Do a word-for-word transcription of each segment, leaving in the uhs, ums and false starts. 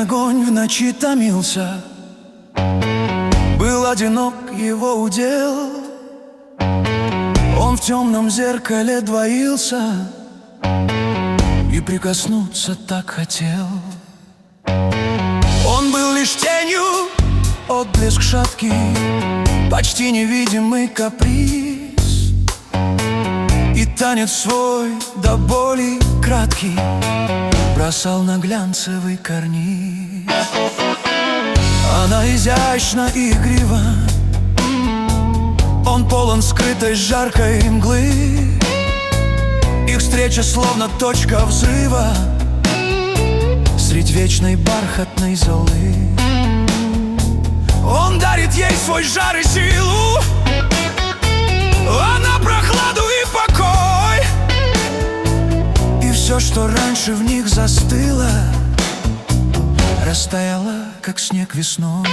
огонь в ночи томился, был одинок его удел. Он в темном зеркале двоился и прикоснуться так хотел. Он был лишь тенью, отблеск шаткий, почти невидимый каприз, и танец свой до боли краткий бросал на глянцевый карниз. Она изящна и игрива, он полон скрытой жаркой мглы. Их встреча словно точка взрыва средь вечной бархатной золы. Он дарит ей свой жар и силу, она прохладу и покой. И все, что раньше в них застыло, растаяло, как снег весной.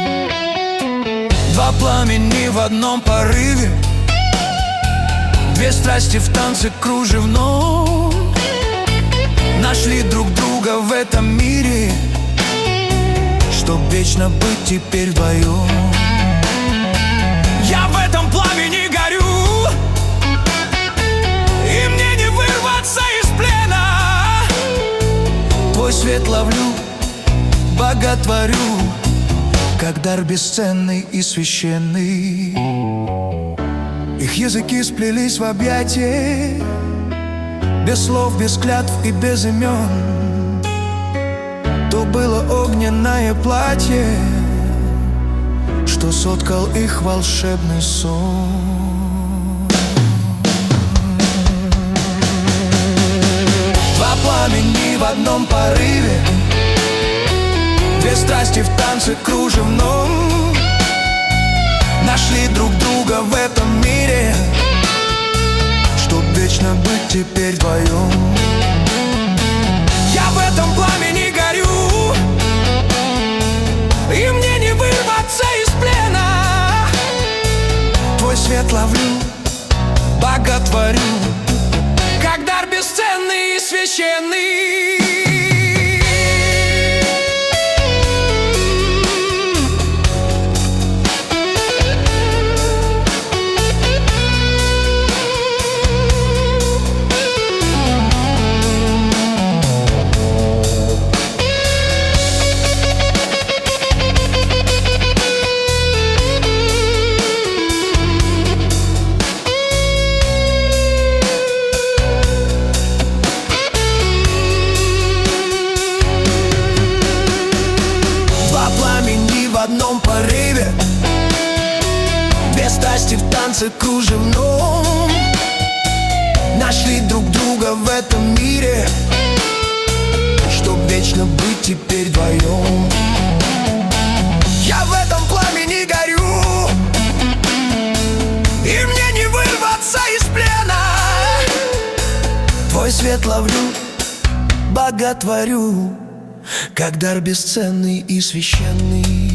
Два пламени в одном порыве, две страсти в танце кружевном, нашли друг друга в этом мире, чтоб вечно быть теперь вдвоем. Я в этом пламени горю, и мне не вырваться из плена. Твой свет ловлю, боготворю, как дар бесценный и священный. Их языки сплелись в объятии, без слов, без клятв и без имен. То было огненное платье, что соткал их волшебный сон. Два пламени в одном порыве, две страсти в танце кружевном, нашли друг друга в этом мире, чтоб вечно быть теперь вдвоем. Я в этом пламени горю, и мне не вырваться из плена. Твой свет ловлю, боготворю, как дар бесценный и священный. В одном порыве, две страсти в танце кружевном, нашли друг друга в этом мире, чтоб вечно быть теперь вдвоем. Я в этом пламени горю, и мне не вырваться из плена. Твой свет ловлю, боготворю, как дар бесценный и священный.